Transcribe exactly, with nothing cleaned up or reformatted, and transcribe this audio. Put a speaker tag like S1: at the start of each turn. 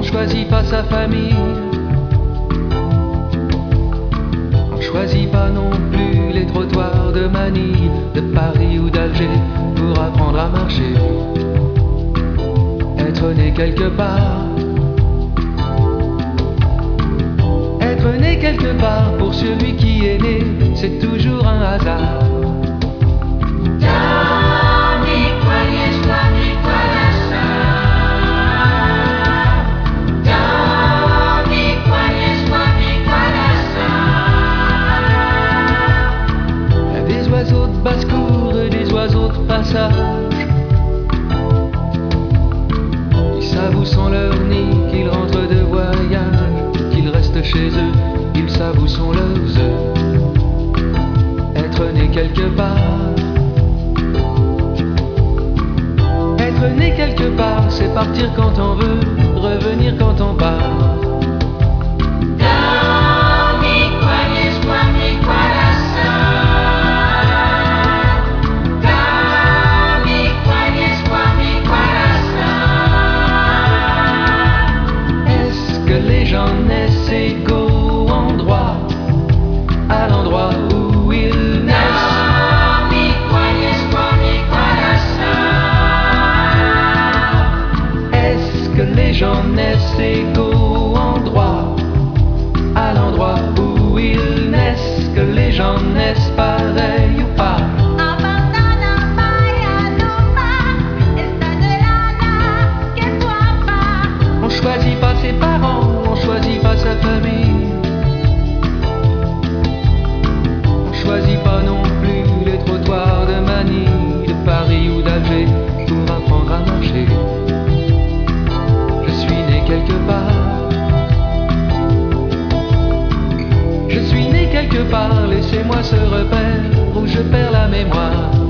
S1: choisit pas sa famille. On choisit pas non plus les trottoirs de Manille, de Paris ou d'Alger pour apprendre à marcher. Être né quelque part, être né quelque part pour celui qui est né, c'est toujours un hasard. Des oiseaux de basse-cour et des oiseaux de passage, ils savent où sont leurs nids, qu'ils rentrent de voyage, qu'ils restent chez eux, ils savent où sont leurs œufs. Être né quelque part, être né quelque part, c'est partir quand on veut, revenir quand on part. Les gens naissent égaux en droit, à l'endroit où ils naissent. Est-ce que les gens naissent égaux en droit, à l'endroit où ils naissent? Que les gens naissent pareil ou pas? On choisit pas ses parents, on choisit pas sa famille. On choisit pas non plus les trottoirs de Manille, de Paris ou d'Alger pour apprendre à marcher. Je suis né quelque part, je suis né quelque part, laissez-moi ce repère où je perds la mémoire.